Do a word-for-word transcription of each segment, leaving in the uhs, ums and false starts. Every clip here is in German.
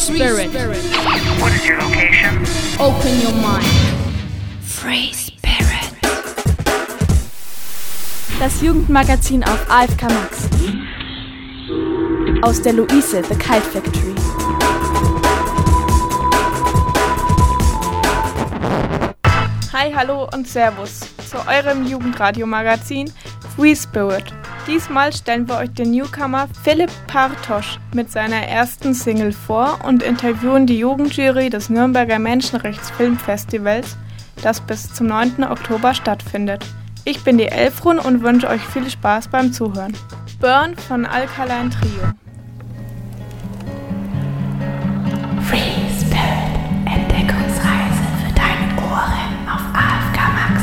Spirit. What is your location? Open your mind. Free Spirit. Das Jugendmagazin auf A F K Max. Aus der Luise, The Kite Factory. Hi, hallo und Servus zu eurem Jugendradio-Magazin Free Spirit. Diesmal stellen wir euch den Newcomer Philipp Partosch mit seiner ersten Single vor und interviewen die Jugendjury des Nürnberger Menschenrechtsfilmfestivals, das bis zum neunten Oktober stattfindet. Ich bin die Elfrun und wünsche euch viel Spaß beim Zuhören. Burn von Alkaline Trio. Free Spirit, Entdeckungsreise für deine Ohren auf A F K Max.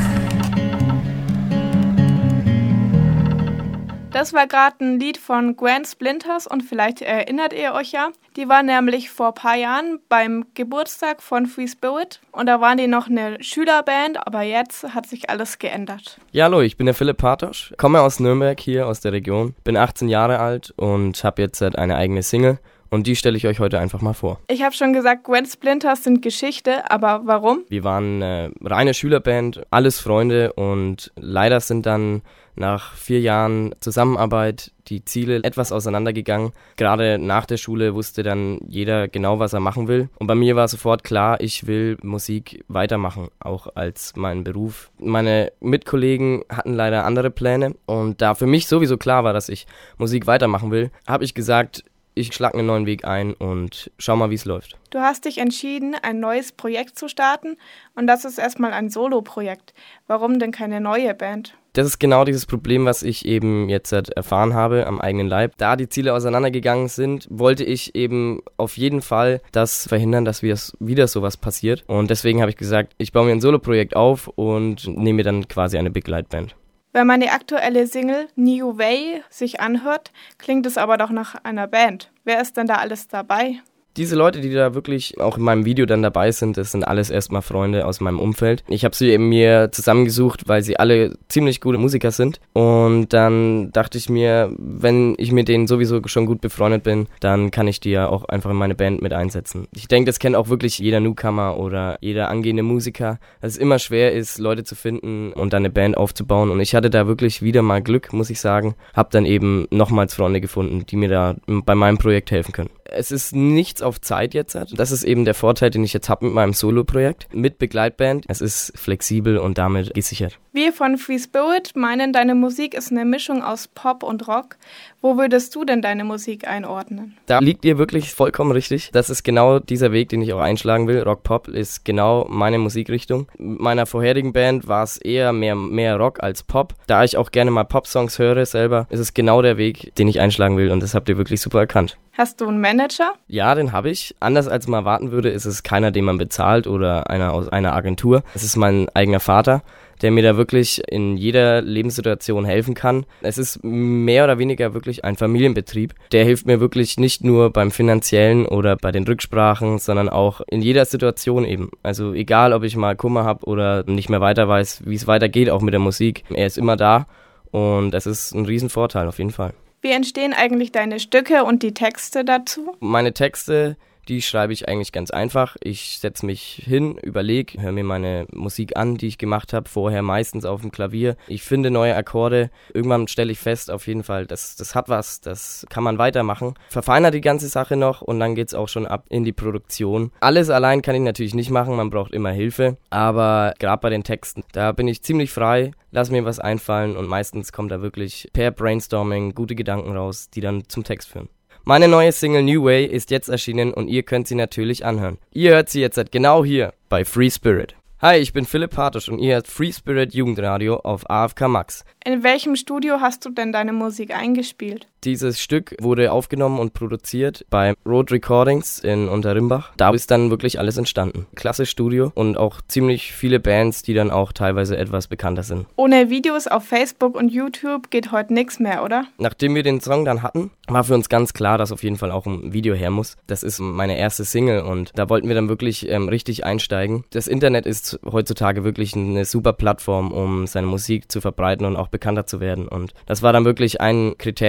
Das war gerade ein Lied von Gwen Splinters und vielleicht erinnert ihr euch ja. Die war nämlich vor ein paar Jahren beim Geburtstag von Free Spirit und da waren die noch eine Schülerband, aber jetzt hat sich alles geändert. Ja, hallo, ich bin der Philipp Partosch, komme aus Nürnberg hier aus der Region, bin achtzehn Jahre alt und habe jetzt eine eigene Single. Und die stelle ich euch heute einfach mal vor. Ich habe schon gesagt, Gwen Splinters sind Geschichte, aber warum? Wir waren eine reine Schülerband, alles Freunde und leider sind dann nach vier Jahren Zusammenarbeit die Ziele etwas auseinandergegangen. Gerade nach der Schule wusste dann jeder genau, was er machen will. Und bei mir war sofort klar, ich will Musik weitermachen, auch als meinen Beruf. Meine Mitkollegen hatten leider andere Pläne und da für mich sowieso klar war, dass ich Musik weitermachen will, habe ich gesagt, ich schlage einen neuen Weg ein und schau mal, wie es läuft. Du hast dich entschieden, ein neues Projekt zu starten und das ist erstmal ein Solo-Projekt. Warum denn keine neue Band? Das ist genau dieses Problem, was ich eben jetzt erfahren habe am eigenen Leib. Da die Ziele auseinandergegangen sind, wollte ich eben auf jeden Fall das verhindern, dass wieder sowas passiert. Und deswegen habe ich gesagt, ich baue mir ein Solo-Projekt auf und nehme mir dann quasi eine Begleitband. Wenn man die aktuelle Single New Way sich anhört, klingt es aber doch nach einer Band. Wer ist denn da alles dabei? Diese Leute, die da wirklich auch in meinem Video dann dabei sind, das sind alles erstmal Freunde aus meinem Umfeld. Ich habe sie eben mir zusammengesucht, weil sie alle ziemlich gute Musiker sind. Und dann dachte ich mir, wenn ich mit denen sowieso schon gut befreundet bin, dann kann ich die ja auch einfach in meine Band mit einsetzen. Ich denke, das kennt auch wirklich jeder Newcomer oder jeder angehende Musiker, dass es immer schwer ist, Leute zu finden und dann eine Band aufzubauen. Und ich hatte da wirklich wieder mal Glück, muss ich sagen. Hab dann eben nochmals Freunde gefunden, die mir da bei meinem Projekt helfen können. Es ist nichts auf Zeit jetzt. Das ist eben der Vorteil, den ich jetzt habe mit meinem Solo-Projekt, mit Begleitband. Es ist flexibel und damit gesichert. Wir von Free Spirit meinen, deine Musik ist eine Mischung aus Pop und Rock. Wo würdest du denn deine Musik einordnen? Da liegt ihr wirklich vollkommen richtig. Das ist genau dieser Weg, den ich auch einschlagen will. Rock-Pop ist genau meine Musikrichtung. Mit meiner vorherigen Band war es eher mehr, mehr Rock als Pop. Da ich auch gerne mal Pop-Songs höre selber, ist es genau der Weg, den ich einschlagen will und das habt ihr wirklich super erkannt. Hast du einen Manager? Ja, den habe ich. Anders als man erwarten würde, ist es keiner, den man bezahlt oder einer aus einer Agentur. Es ist mein eigener Vater, der mir da wirklich in jeder Lebenssituation helfen kann. Es ist mehr oder weniger wirklich ein Familienbetrieb. Der hilft mir wirklich nicht nur beim Finanziellen oder bei den Rücksprachen, sondern auch in jeder Situation eben. Also egal, ob ich mal Kummer habe oder nicht mehr weiter weiß, wie es weitergeht, auch mit der Musik. Er ist immer da und es ist ein Riesenvorteil auf jeden Fall. Wie entstehen eigentlich deine Stücke und die Texte dazu? Meine Texte, die schreibe ich eigentlich ganz einfach. Ich setze mich hin, überlege, höre mir meine Musik an, die ich gemacht habe, vorher meistens auf dem Klavier. Ich finde neue Akkorde. Irgendwann stelle ich fest, auf jeden Fall, das, das hat was, das kann man weitermachen. Verfeinere die ganze Sache noch und dann geht's auch schon ab in die Produktion. Alles allein kann ich natürlich nicht machen, man braucht immer Hilfe. Aber gerade bei den Texten, da bin ich ziemlich frei, lass mir was einfallen und meistens kommt da wirklich per Brainstorming gute Gedanken raus, die dann zum Text führen. Meine neue Single New Way ist jetzt erschienen und ihr könnt sie natürlich anhören. Ihr hört sie jetzt genau hier bei Free Spirit. Hi, ich bin Philipp Partosch und ihr hört Free Spirit Jugendradio auf A F K Max. In welchem Studio hast du denn deine Musik eingespielt? Dieses Stück wurde aufgenommen und produziert bei Road Recordings in Unterrimbach. Da ist dann wirklich alles entstanden. Klasse Studio und auch ziemlich viele Bands, die dann auch teilweise etwas bekannter sind. Ohne Videos auf Facebook und YouTube geht heute nichts mehr, oder? Nachdem wir den Song dann hatten, war für uns ganz klar, dass auf jeden Fall auch ein Video her muss. Das ist meine erste Single und da wollten wir dann wirklich ähm, richtig einsteigen. Das Internet ist heutzutage wirklich eine super Plattform, um seine Musik zu verbreiten und auch bekannter zu werden. Und das war dann wirklich ein Kriterium, das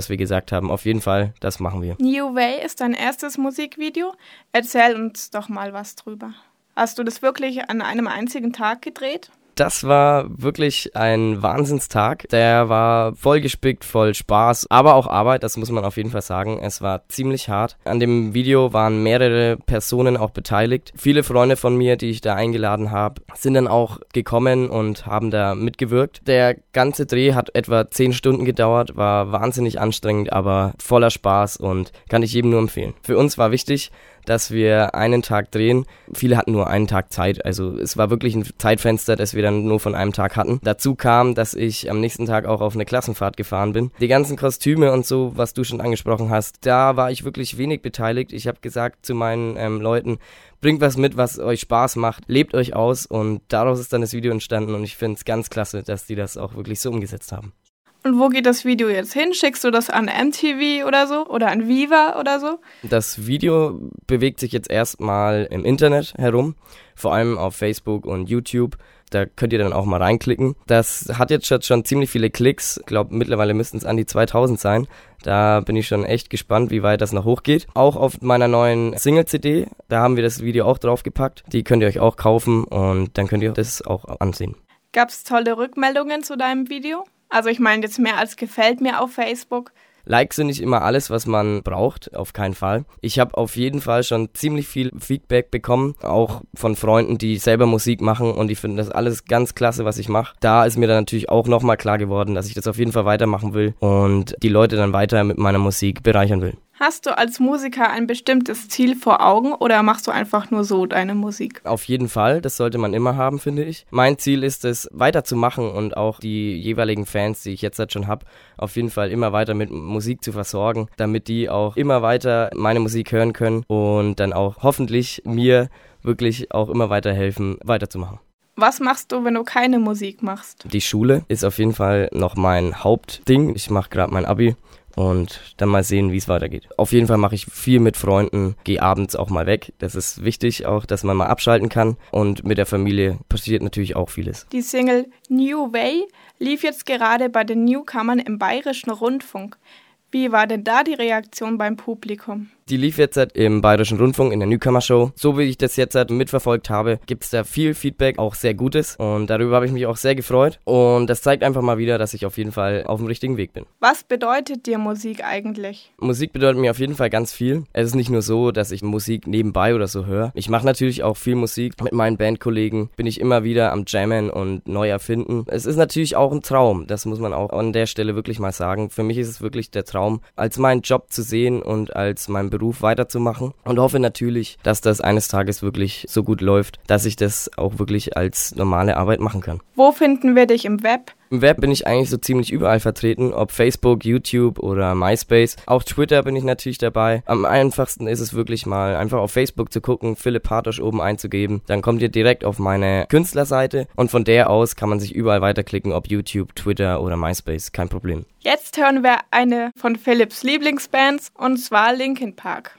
dass wir gesagt haben, auf jeden Fall, das machen wir. New Way ist dein erstes Musikvideo. Erzähl uns doch mal was drüber. Hast du das wirklich an einem einzigen Tag gedreht? Das war wirklich ein Wahnsinnstag. Der war vollgespickt, voll Spaß, aber auch Arbeit, das muss man auf jeden Fall sagen. Es war ziemlich hart. An dem Video waren mehrere Personen auch beteiligt. Viele Freunde von mir, die ich da eingeladen habe, sind dann auch gekommen und haben da mitgewirkt. Der ganze Dreh hat etwa zehn Stunden gedauert, war wahnsinnig anstrengend, aber voller Spaß und kann ich jedem nur empfehlen. Für uns war wichtig, dass wir einen Tag drehen. Viele hatten nur einen Tag Zeit, also es war wirklich ein Zeitfenster, das wir dann nur von einem Tag hatten. Dazu kam, dass ich am nächsten Tag auch auf eine Klassenfahrt gefahren bin. Die ganzen Kostüme und so, was du schon angesprochen hast, da war ich wirklich wenig beteiligt. Ich habe gesagt zu meinen ähm, Leuten, bringt was mit, was euch Spaß macht, lebt euch aus und daraus ist dann das Video entstanden und ich finde es ganz klasse, dass die das auch wirklich so umgesetzt haben. Und wo geht das Video jetzt hin? Schickst du das an M T V oder so? Oder an Viva oder so? Das Video bewegt sich jetzt erstmal im Internet herum, vor allem auf Facebook und YouTube. Da könnt ihr dann auch mal reinklicken. Das hat jetzt schon ziemlich viele Klicks. Ich glaube, mittlerweile müssten es an die zweitausend sein. Da bin ich schon echt gespannt, wie weit das noch hochgeht. Auch auf meiner neuen Single-C D, da haben wir das Video auch draufgepackt. Die könnt ihr euch auch kaufen und dann könnt ihr das auch ansehen. Gab's tolle Rückmeldungen zu deinem Video? Also ich meine jetzt mehr als gefällt mir auf Facebook. Likes sind nicht immer alles, was man braucht, auf keinen Fall. Ich habe auf jeden Fall schon ziemlich viel Feedback bekommen, auch von Freunden, die selber Musik machen und die finden das alles ganz klasse, was ich mache. Da ist mir dann natürlich auch nochmal klar geworden, dass ich das auf jeden Fall weitermachen will und die Leute dann weiter mit meiner Musik bereichern will. Hast du als Musiker ein bestimmtes Ziel vor Augen oder machst du einfach nur so deine Musik? Auf jeden Fall, das sollte man immer haben, finde ich. Mein Ziel ist es, weiterzumachen und auch die jeweiligen Fans, die ich jetzt halt schon habe, auf jeden Fall immer weiter mit Musik zu versorgen, damit die auch immer weiter meine Musik hören können und dann auch hoffentlich mir wirklich auch immer weiter helfen, weiterzumachen. Was machst du, wenn du keine Musik machst? Die Schule ist auf jeden Fall noch mein Hauptding. Ich mache gerade mein Abi. Und dann mal sehen, wie es weitergeht. Auf jeden Fall mache ich viel mit Freunden, gehe abends auch mal weg. Das ist wichtig auch, dass man mal abschalten kann. Und mit der Familie passiert natürlich auch vieles. Die Single New Way lief jetzt gerade bei den Newcomern im Bayerischen Rundfunk. Wie war denn da die Reaktion beim Publikum? Die lief jetzt halt im Bayerischen Rundfunk in der Newcomer Show. So wie ich das jetzt halt mitverfolgt habe, gibt es da viel Feedback, auch sehr Gutes. Und darüber habe ich mich auch sehr gefreut. Und das zeigt einfach mal wieder, dass ich auf jeden Fall auf dem richtigen Weg bin. Was bedeutet dir Musik eigentlich? Musik bedeutet mir auf jeden Fall ganz viel. Es ist nicht nur so, dass ich Musik nebenbei oder so höre. Ich mache natürlich auch viel Musik. Mit meinen Bandkollegen bin ich immer wieder am Jammen und neu erfinden. Es ist natürlich auch ein Traum. Das muss man auch an der Stelle wirklich mal sagen. Für mich ist es wirklich der Traum, als meinen Job zu sehen und als meinen Beruf weiterzumachen und hoffe natürlich, dass das eines Tages wirklich so gut läuft, dass ich das auch wirklich als normale Arbeit machen kann. Wo finden wir dich im Web? Im Web bin ich eigentlich so ziemlich überall vertreten, ob Facebook, YouTube oder MySpace. Auch Twitter bin ich natürlich dabei. Am einfachsten ist es wirklich mal einfach auf Facebook zu gucken, Philipp Partosch oben einzugeben. Dann kommt ihr direkt auf meine Künstlerseite und von der aus kann man sich überall weiterklicken, ob YouTube, Twitter oder MySpace. Kein Problem. Jetzt hören wir eine von Philipps Lieblingsbands und zwar Linkin Park.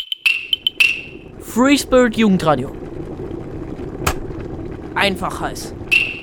Free Spirit Jugendradio. Einfach heiß.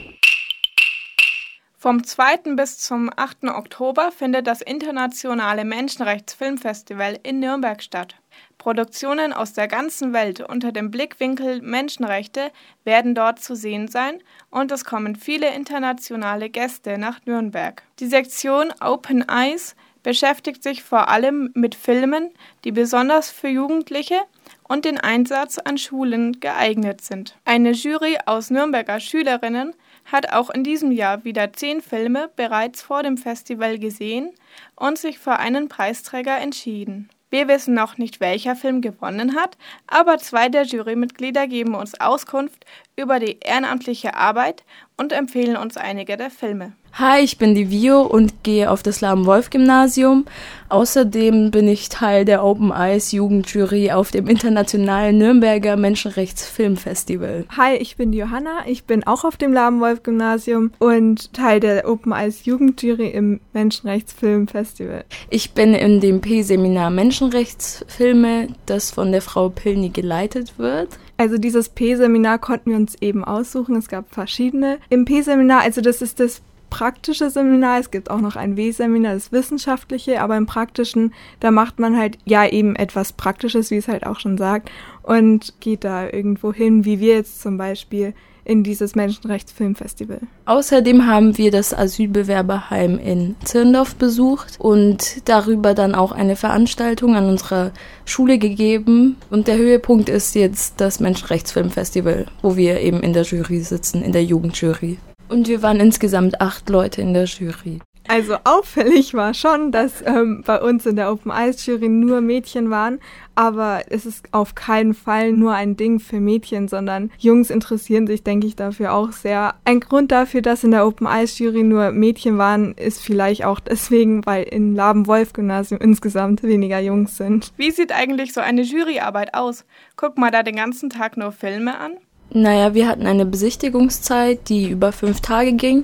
Vom zweiten bis zum achten Oktober findet das internationale Menschenrechtsfilmfestival in Nürnberg statt. Produktionen aus der ganzen Welt unter dem Blickwinkel Menschenrechte werden dort zu sehen sein und es kommen viele internationale Gäste nach Nürnberg. Die Sektion Open Eyes beschäftigt sich vor allem mit Filmen, die besonders für Jugendliche und den Einsatz an Schulen geeignet sind. Eine Jury aus Nürnberger Schülerinnen hat auch in diesem Jahr wieder zehn Filme bereits vor dem Festival gesehen und sich für einen Preisträger entschieden. Wir wissen noch nicht, welcher Film gewonnen hat, aber zwei der Jurymitglieder geben uns Auskunft über die ehrenamtliche Arbeit und empfehlen uns einige der Filme. Hi, ich bin die Vio und gehe auf das Lahm-Wolf-Gymnasium. Außerdem bin ich Teil der Open Eyes Jugendjury auf dem internationalen Nürnberger Menschenrechtsfilmfestival. Hi, ich bin die Johanna, ich bin auch auf dem Lahm-Wolf-Gymnasium und Teil der Open Eyes Jugendjury im Menschenrechtsfilmfestival. Ich bin in dem P-Seminar Menschenrechtsfilme, das von der Frau Pilny geleitet wird. Also dieses P-Seminar konnten wir uns eben aussuchen, es gab verschiedene. Im P-Seminar, also das ist das praktische Seminar, es gibt auch noch ein W-Seminar, das wissenschaftliche, aber im praktischen, da macht man halt ja eben etwas Praktisches, wie es halt auch schon sagt, und geht da irgendwo hin, wie wir jetzt zum Beispiel in dieses Menschenrechtsfilmfestival. Außerdem haben wir das Asylbewerberheim in Zirndorf besucht und darüber dann auch eine Veranstaltung an unserer Schule gegeben. Und der Höhepunkt ist jetzt das Menschenrechtsfilmfestival, wo wir eben in der Jury sitzen, in der Jugendjury. Und wir waren insgesamt acht Leute in der Jury. Also auffällig war schon, dass ähm, bei uns in der Open Eyes Jury nur Mädchen waren, aber es ist auf keinen Fall nur ein Ding für Mädchen, sondern Jungs interessieren sich, denke ich, dafür auch sehr. Ein Grund dafür, dass in der Open Eyes Jury nur Mädchen waren, ist vielleicht auch deswegen, weil im Laben-Wolf-Gymnasium insgesamt weniger Jungs sind. Wie sieht eigentlich so eine Juryarbeit aus? Guckt man da den ganzen Tag nur Filme an? Naja, wir hatten eine Besichtigungszeit, die über fünf Tage ging.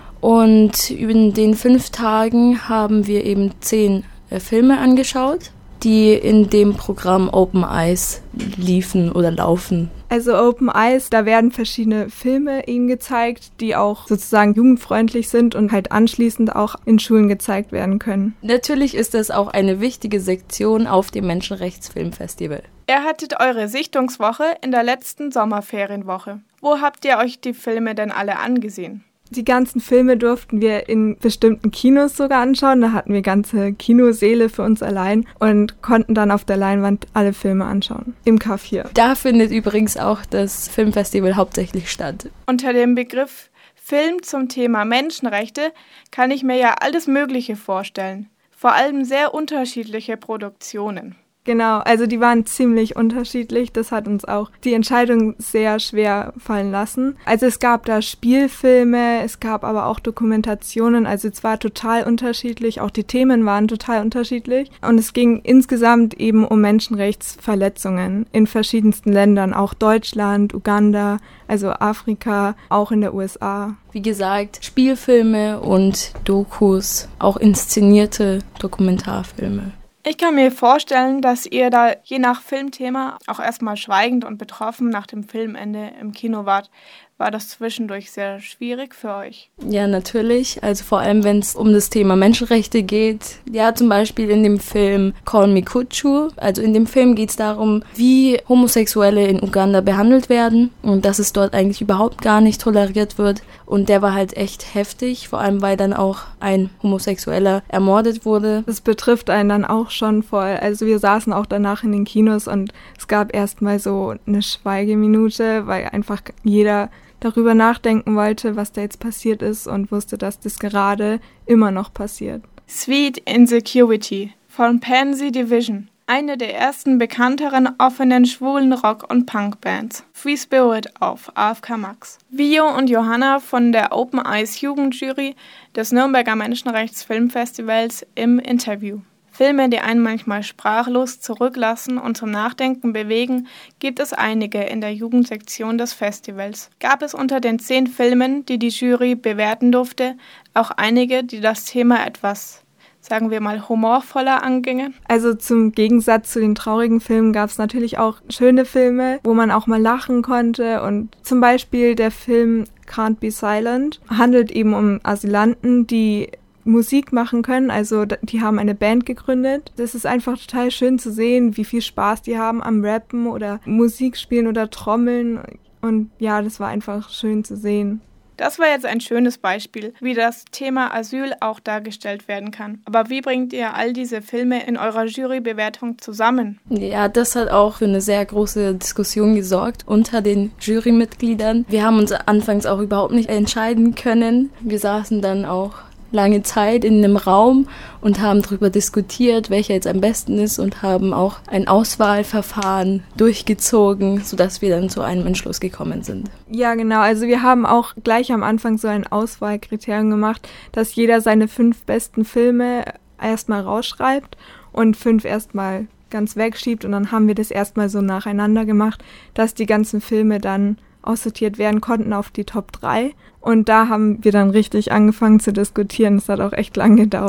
Und in den fünf Tagen haben wir eben zehn äh, Filme angeschaut, die in dem Programm Open Eyes liefen oder laufen. Also Open Eyes, da werden verschiedene Filme ihnen gezeigt, die auch sozusagen jugendfreundlich sind und halt anschließend auch in Schulen gezeigt werden können. Natürlich ist das auch eine wichtige Sektion auf dem Menschenrechtsfilmfestival. Ihr hattet eure Sichtungswoche in der letzten Sommerferienwoche. Wo habt ihr euch die Filme denn alle angesehen? Die ganzen Filme durften wir in bestimmten Kinos sogar anschauen. Da hatten wir ganze Kinosäle für uns allein und konnten dann auf der Leinwand alle Filme anschauen. Im K vier. Da findet übrigens auch das Filmfestival hauptsächlich statt. Unter dem Begriff Film zum Thema Menschenrechte kann ich mir ja alles Mögliche vorstellen. Vor allem sehr unterschiedliche Produktionen. Genau, also die waren ziemlich unterschiedlich. Das hat uns auch die Entscheidung sehr schwer fallen lassen. Also es gab da Spielfilme, es gab aber auch Dokumentationen. Also es war total unterschiedlich. Auch die Themen waren total unterschiedlich. Und es ging insgesamt eben um Menschenrechtsverletzungen in verschiedensten Ländern. Auch Deutschland, Uganda, also Afrika, auch in der U S A. Wie gesagt, Spielfilme und Dokus, auch inszenierte Dokumentarfilme. Ich kann mir vorstellen, dass ihr da je nach Filmthema auch erstmal schweigend und betroffen nach dem Filmende im Kino wart. War das zwischendurch sehr schwierig für euch? Ja, natürlich. Also vor allem, wenn es um das Thema Menschenrechte geht. Ja, zum Beispiel in dem Film Call Me Kuchu. Also in dem Film geht es darum, wie Homosexuelle in Uganda behandelt werden und dass es dort eigentlich überhaupt gar nicht toleriert wird. Und der war halt echt heftig, vor allem weil dann auch ein Homosexueller ermordet wurde. Das betrifft einen dann auch schon voll. Also wir saßen auch danach in den Kinos und es gab erstmal so eine Schweigeminute, weil einfach jeder darüber nachdenken wollte, was da jetzt passiert ist und wusste, dass das gerade immer noch passiert. Sweet Insecurity von Pansy Division. Eine der ersten bekannteren offenen schwulen Rock- und Punk-Bands. Free Spirit auf A F K Max. Vio und Johanna von der Open Eyes Jugendjury des Nürnberger Menschenrechtsfilmfestivals im Interview. Filme, die einen manchmal sprachlos zurücklassen und zum Nachdenken bewegen, gibt es einige in der Jugendsektion des Festivals. Gab es unter den zehn Filmen, die die Jury bewerten durfte, auch einige, die das Thema etwas, sagen wir mal, humorvoller angingen? Also zum Gegensatz zu den traurigen Filmen gab es natürlich auch schöne Filme, wo man auch mal lachen konnte. Und zum Beispiel der Film Can't Be Silent handelt eben um Asylanten, die Musik machen können, also die haben eine Band gegründet. Das ist einfach total schön zu sehen, wie viel Spaß die haben am Rappen oder Musik spielen oder Trommeln und ja, das war einfach schön zu sehen. Das war jetzt ein schönes Beispiel, wie das Thema Asyl auch dargestellt werden kann. Aber wie bringt ihr all diese Filme in eurer Jurybewertung zusammen? Ja, das hat auch für eine sehr große Diskussion gesorgt unter den Jurymitgliedern. Wir haben uns anfangs auch überhaupt nicht entscheiden können. Wir saßen dann auch lange Zeit in einem Raum und haben darüber diskutiert, welcher jetzt am besten ist und haben auch ein Auswahlverfahren durchgezogen, sodass wir dann zu einem Entschluss gekommen sind. Ja, genau. Also wir haben auch gleich am Anfang so ein Auswahlkriterium gemacht, dass jeder seine fünf besten Filme erstmal rausschreibt und fünf erstmal ganz wegschiebt und dann haben wir das erstmal so nacheinander gemacht, dass die ganzen Filme dann aussortiert werden konnten auf die Top drei. Und da haben wir dann richtig angefangen zu diskutieren. Das hat auch echt lang gedauert.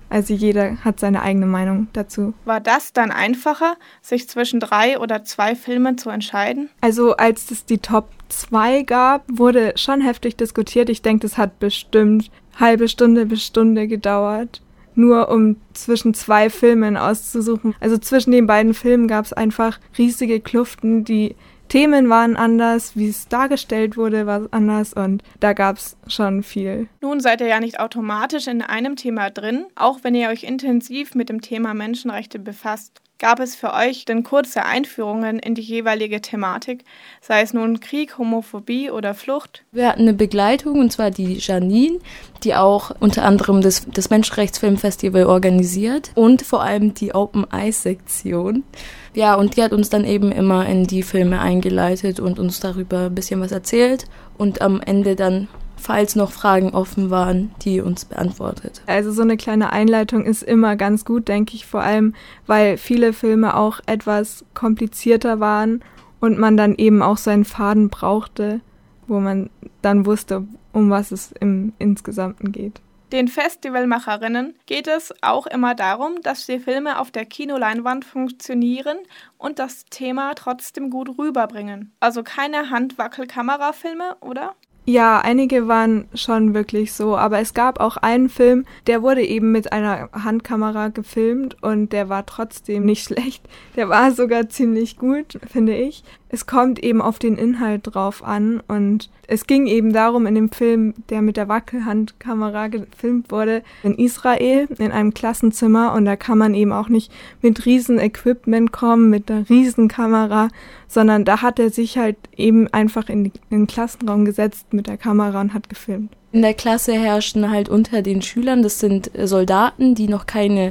Also jeder hat seine eigene Meinung dazu. War das dann einfacher, sich zwischen drei oder zwei Filmen zu entscheiden? Also als es die Top zwei gab, wurde schon heftig diskutiert. Ich denke, das hat bestimmt halbe Stunde bis Stunde gedauert, nur um zwischen zwei Filmen auszusuchen. Also zwischen den beiden Filmen gab es einfach riesige Kluften. Die Themen waren anders, wie es dargestellt wurde, war anders und da gab es schon viel. Nun seid ihr ja nicht automatisch in einem Thema drin, auch wenn ihr euch intensiv mit dem Thema Menschenrechte befasst. Gab es für euch denn kurze Einführungen in die jeweilige Thematik, sei es nun Krieg, Homophobie oder Flucht? Wir hatten eine Begleitung, und zwar die Janine, die auch unter anderem das, das Menschenrechtsfilmfestival organisiert und vor allem die Open Eyes Sektion. Ja, und die hat uns dann eben immer in die Filme eingeleitet und uns darüber ein bisschen was erzählt und am Ende dann, falls noch Fragen offen waren, die uns beantwortet. Also so eine kleine Einleitung ist immer ganz gut, denke ich, vor allem, weil viele Filme auch etwas komplizierter waren und man dann eben auch so einen Faden brauchte, wo man dann wusste, um was es im Insgesamten geht. Den Festivalmacherinnen geht es auch immer darum, dass die Filme auf der Kinoleinwand funktionieren und das Thema trotzdem gut rüberbringen. Also keine Handwackelkamerafilme, oder? Ja, einige waren schon wirklich so, aber es gab auch einen Film, der wurde eben mit einer Handkamera gefilmt und der war trotzdem nicht schlecht. Der war sogar ziemlich gut, finde ich. Es kommt eben auf den Inhalt drauf an und es ging eben darum in dem Film, der mit der Wackelhandkamera gefilmt wurde, in Israel in einem Klassenzimmer und da kann man eben auch nicht mit riesen Equipment kommen, mit einer riesen Kamera, sondern da hat er sich halt eben einfach in den Klassenraum gesetzt mit der Kamera und hat gefilmt. In der Klasse herrschen halt unter den Schülern, das sind Soldaten, die noch keine,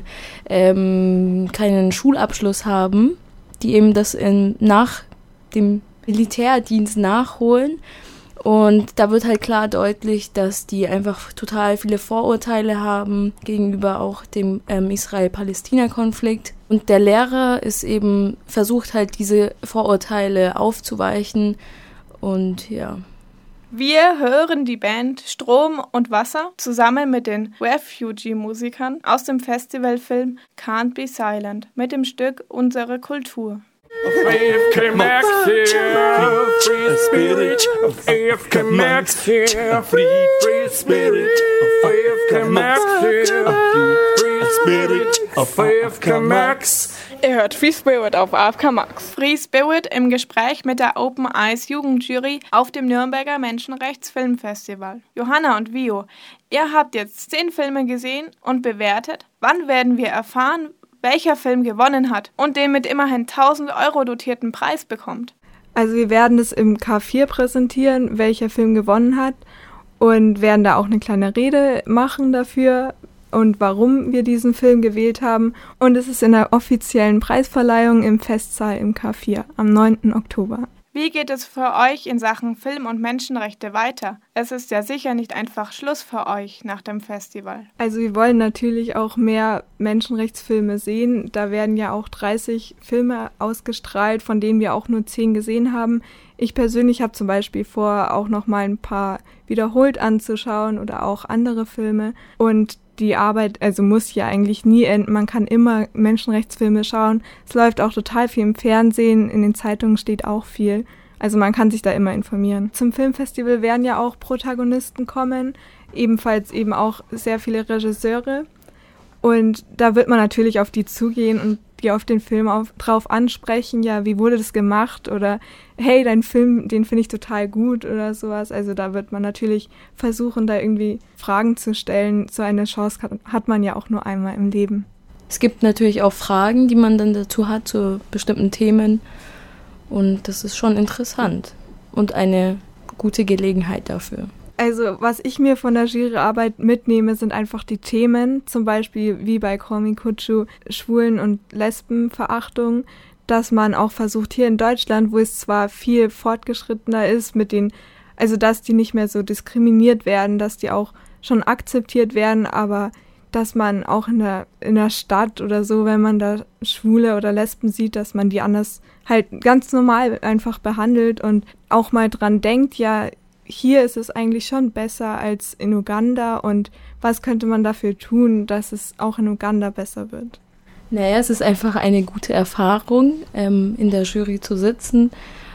ähm, keinen Schulabschluss haben, die eben das in, nach dem Militärdienst nachholen. Und da wird halt klar deutlich, dass die einfach total viele Vorurteile haben gegenüber auch dem ähm, Israel-Palästina-Konflikt. Und der Lehrer ist eben, versucht halt diese Vorurteile aufzuweichen und ja. Wir hören die Band Strom und Wasser zusammen mit den Refugee-Musikern aus dem Festivalfilm Can't Be Silent mit dem Stück Unsere Kultur. A F K Max here, free spirit. A F K Max here, free, free spirit. A F K Max here, free spirit. A F K Max. Ihr hört Free Spirit auf A F K Max. Free Spirit im Gespräch mit der Open Eyes Jugendjury auf dem Nürnberger Menschenrechtsfilmfestival. Johanna und Vio, ihr habt jetzt zehn Filme gesehen und bewertet. Wann werden wir erfahren, welcher Film gewonnen hat und den mit immerhin tausend Euro dotierten Preis bekommt? Also wir werden es im K vier präsentieren, welcher Film gewonnen hat und werden da auch eine kleine Rede machen dafür und warum wir diesen Film gewählt haben. Und es ist in der offiziellen Preisverleihung im Festsaal im K vier am neunten Oktober. Wie geht es für euch in Sachen Film- und Menschenrechte weiter? Es ist ja sicher nicht einfach Schluss für euch nach dem Festival. Also wir wollen natürlich auch mehr Menschenrechtsfilme sehen. Da werden ja auch dreißig Filme ausgestrahlt, von denen wir auch nur zehn gesehen haben. Ich persönlich habe zum Beispiel vor, auch noch mal ein paar wiederholt anzuschauen oder auch andere Filme. Und die Arbeit, also muss ja eigentlich nie enden. Man kann immer Menschenrechtsfilme schauen. Es läuft auch total viel im Fernsehen, in den Zeitungen steht auch viel. Also man kann sich da immer informieren. Zum Filmfestival werden ja auch Protagonisten kommen, ebenfalls eben auch sehr viele Regisseure. Und da wird man natürlich auf die zugehen und die auf den Film auf, drauf ansprechen, ja, wie wurde das gemacht oder hey, dein Film, den finde ich total gut oder sowas. Also da wird man natürlich versuchen, da irgendwie Fragen zu stellen. So eine Chance hat man ja auch nur einmal im Leben. Es gibt natürlich auch Fragen, die man dann dazu hat, zu bestimmten Themen und das ist schon interessant und eine gute Gelegenheit dafür. Also was ich mir von der Juryarbeit mitnehme, sind einfach die Themen, zum Beispiel wie bei Call Me Kuchu, Schwulen- und Lesbenverachtung, dass man auch versucht hier in Deutschland, wo es zwar viel fortgeschrittener ist mit den, also dass die nicht mehr so diskriminiert werden, dass die auch schon akzeptiert werden, aber dass man auch in der, in der Stadt oder so, wenn man da Schwule oder Lesben sieht, dass man die anders halt ganz normal einfach behandelt und auch mal dran denkt, ja, hier ist es eigentlich schon besser als in Uganda und was könnte man dafür tun, dass es auch in Uganda besser wird? Naja, es ist einfach eine gute Erfahrung, ähm, in der Jury zu sitzen.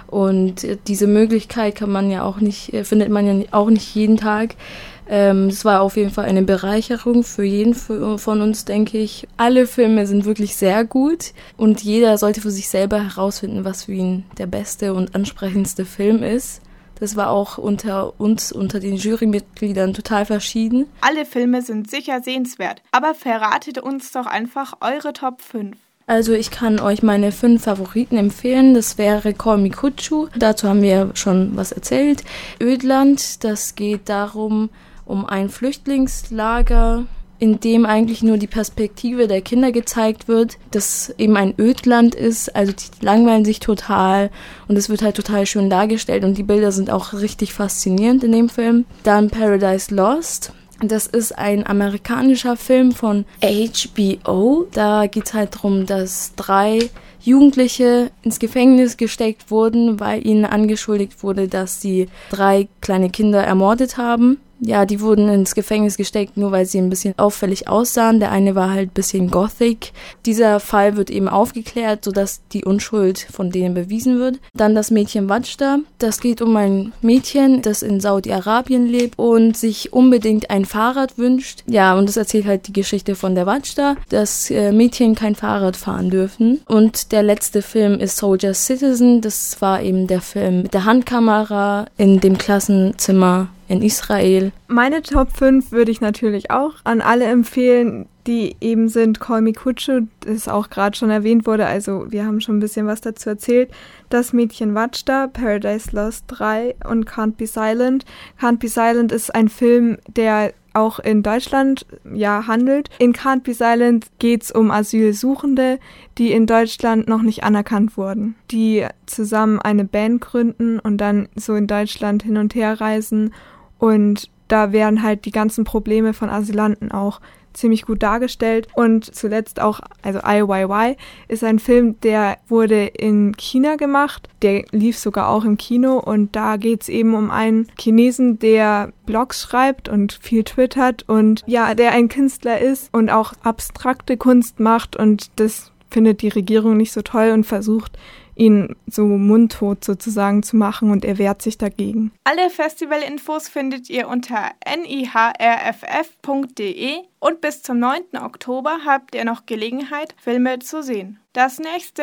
Und diese Möglichkeit kann man ja auch nicht, findet man ja auch nicht jeden Tag. Ähm, es war auf jeden Fall eine Bereicherung für jeden von uns, denke ich. Alle Filme sind wirklich sehr gut und jeder sollte für sich selber herausfinden, was für ihn der beste und ansprechendste Film ist. Das war auch unter uns, unter den Jurymitgliedern total verschieden. Alle Filme sind sicher sehenswert, aber verratet uns doch einfach eure Top fünf. Also ich kann euch meine fünf Favoriten empfehlen. Das wäre Call Me Kuchu. Dazu haben wir schon was erzählt. Ödland, das geht darum, um ein Flüchtlingslager, in dem eigentlich nur die Perspektive der Kinder gezeigt wird, das eben ein Ödland ist, also die langweilen sich total und es wird halt total schön dargestellt und die Bilder sind auch richtig faszinierend in dem Film. Dann Paradise Lost. Das ist ein amerikanischer Film von H B O. Da geht es halt darum, dass drei Jugendliche ins Gefängnis gesteckt wurden, weil ihnen angeschuldigt wurde, dass sie drei kleine Kinder ermordet haben. Ja, die wurden ins Gefängnis gesteckt, nur weil sie ein bisschen auffällig aussahen. Der eine war halt ein bisschen gothic. Dieser Fall wird eben aufgeklärt, sodass die Unschuld von denen bewiesen wird. Dann das Mädchen Wajda. Das geht um ein Mädchen, das in Saudi-Arabien lebt und sich unbedingt ein Fahrrad wünscht. Ja, und das erzählt halt die Geschichte von der Wajda, dass äh, Mädchen kein Fahrrad fahren dürfen. Und der letzte Film ist Soldier Citizen. Das war eben der Film mit der Handkamera in dem Klassenzimmer in Israel. Meine Top fünf würde ich natürlich auch an alle empfehlen, die eben sind Call Me Kuchu, das auch gerade schon erwähnt wurde, also wir haben schon ein bisschen was dazu erzählt. Das Mädchen Wajda, Paradise Lost drei und Can't Be Silent. Can't Be Silent ist ein Film, der auch in Deutschland ja handelt. In Can't Be Silent geht es um Asylsuchende, die in Deutschland noch nicht anerkannt wurden, die zusammen eine Band gründen und dann so in Deutschland hin und her reisen. Und da werden halt die ganzen Probleme von Asylanten auch ziemlich gut dargestellt. Und zuletzt auch, also I Y Y ist ein Film, der wurde in China gemacht. Der lief sogar auch im Kino. Und da geht's eben um einen Chinesen, der Blogs schreibt und viel twittert und ja, der ein Künstler ist und auch abstrakte Kunst macht. Und das findet die Regierung nicht so toll und versucht, ihn so mundtot sozusagen zu machen und er wehrt sich dagegen. Alle Festivalinfos findet ihr unter n i h r f f punkt d e und bis zum neunten Oktober habt ihr noch Gelegenheit, Filme zu sehen. Das nächste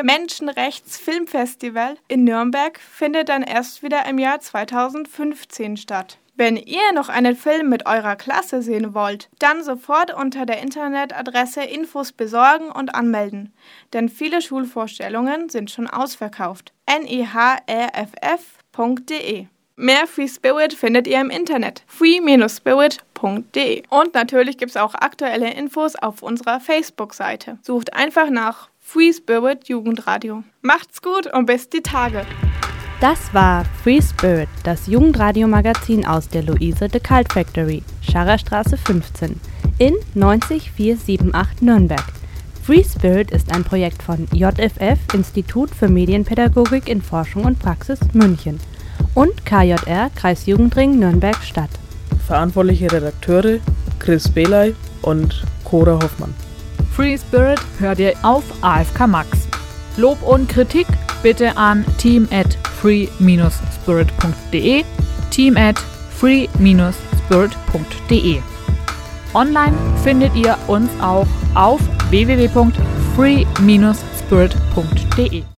Menschenrechts-Filmfestival in Nürnberg findet dann erst wieder im Jahr zweitausendfünfzehn statt. Wenn ihr noch einen Film mit eurer Klasse sehen wollt, dann sofort unter der Internetadresse Infos besorgen und anmelden, denn viele Schulvorstellungen sind schon ausverkauft. n i h r f f punkt d e. Mehr Free Spirit findet ihr im Internet, free Bindestrich spirit punkt d e. Und natürlich gibt es auch aktuelle Infos auf unserer Facebook-Seite. Sucht einfach nach Free Spirit Jugendradio. Macht's gut und bis die Tage. Das war Free Spirit, das Jugendradio-Magazin aus der Luise de Cult Factory, Scharrerstraße fünfzehn, in neunzig vier sieben acht Nürnberg. Free Spirit ist ein Projekt von J F F, Institut für Medienpädagogik in Forschung und Praxis, München, und K J R, Kreisjugendring Nürnberg-Stadt. Verantwortliche Redakteure Chris Beley und Cora Hoffmann. Free Spirit hört ihr auf A F K Max. Lob und Kritik bitte an team at free Bindestrich spirit punkt d e, team at free Bindestrich spirit punkt d e. Online findet ihr uns auch auf w w w punkt free Bindestrich spirit punkt d e.